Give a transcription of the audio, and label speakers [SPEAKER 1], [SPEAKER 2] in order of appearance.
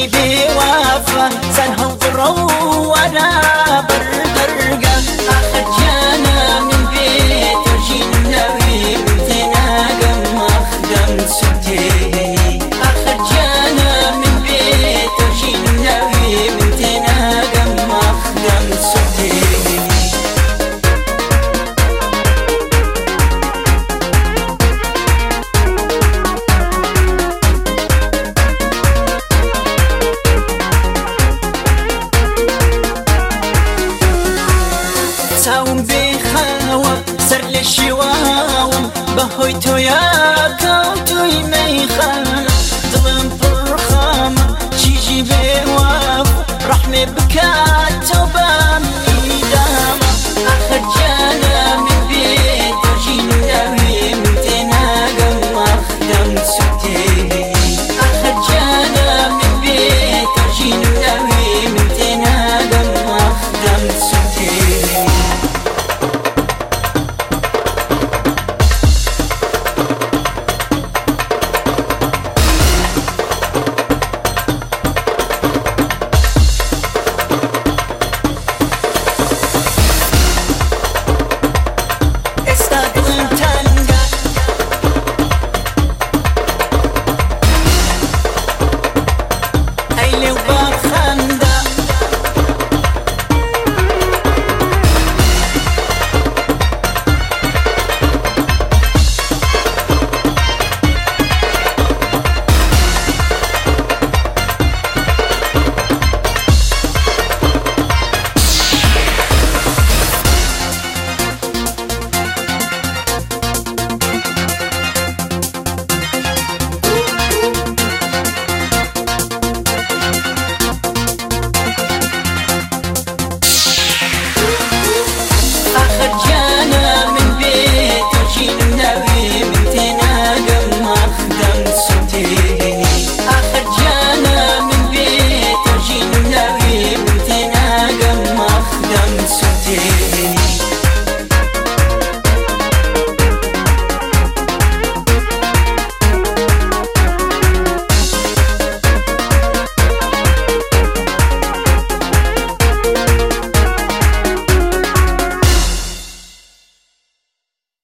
[SPEAKER 1] چیژی بوافا سرهم قرو وانا بردرقا آخر جانا من بيت وجيناوي متنا قم أخدم سبتيني آخر جانا من بيت وجيناوي متنا قم أخدم سبتيني ساوم بخاوة سر للشواوم بهوي تويا كوتوي ميخان ظلم برخامة تيجي بواف رحمة بكات وبام